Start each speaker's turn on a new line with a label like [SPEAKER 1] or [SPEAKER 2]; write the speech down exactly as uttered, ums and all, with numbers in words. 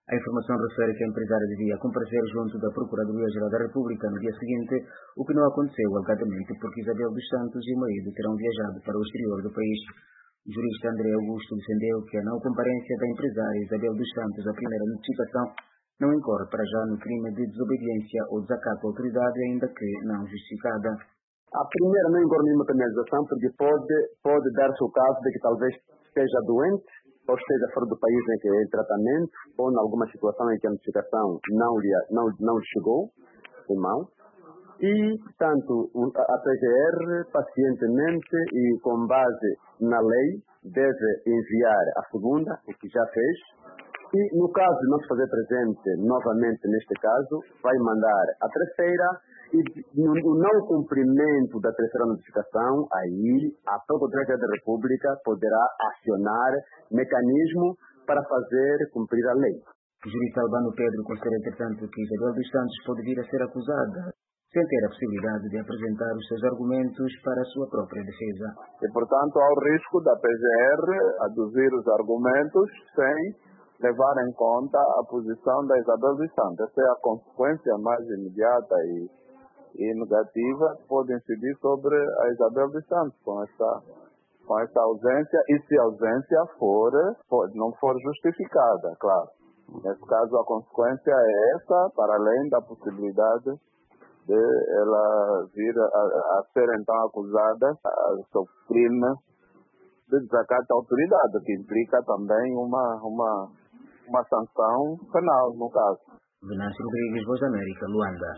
[SPEAKER 1] A informação refere que a empresária devia comparecer junto da Procuradoria-Geral da República no dia seguinte, o que não aconteceu, alegadamente porque Isabel dos Santos e o marido terão viajado para o exterior do país. O jurista André Augusto defendeu que a não comparência da empresária Isabel dos Santos à primeira notificação não incorre para já no crime de desobediência ou desacato à autoridade, ainda que não justificada.
[SPEAKER 2] A primeira não incorre nenhuma penalização, porque pode, pode dar-se o caso de que talvez esteja doente, ou esteja fora do país em que é em tratamento, ou em alguma situação em que a notificação não lhe, não, não lhe chegou em mão. E, portanto, a P G R, pacientemente e com base na lei, deve enviar a segunda, o que já fez. E, no caso de não se fazer presente novamente neste caso, vai mandar a terceira. E no não cumprimento da terceira notificação, aí a Procuradoria da República poderá acionar mecanismo para fazer cumprir a lei.
[SPEAKER 1] O jurista Albano Pedro considera, entretanto, que Isabel dos Santos pode vir a ser acusada sem ter a possibilidade de apresentar os seus argumentos para a sua própria defesa.
[SPEAKER 3] E, portanto, há o risco da P G R aduzir os argumentos sem levar em conta a posição da Isabel dos Santos. Essa é a consequência mais imediata e e negativa pode incidir sobre a Isabel dos Santos com essa, com essa ausência, e se a ausência for, for, não for justificada, claro. Nesse caso, a consequência é essa, para além da possibilidade de ela vir a, a ser então acusada do seu crime de desacato à autoridade, que implica também uma, uma, uma sanção penal, no caso.
[SPEAKER 1] Venâncio Rodrigues, Voz da América, Luanda.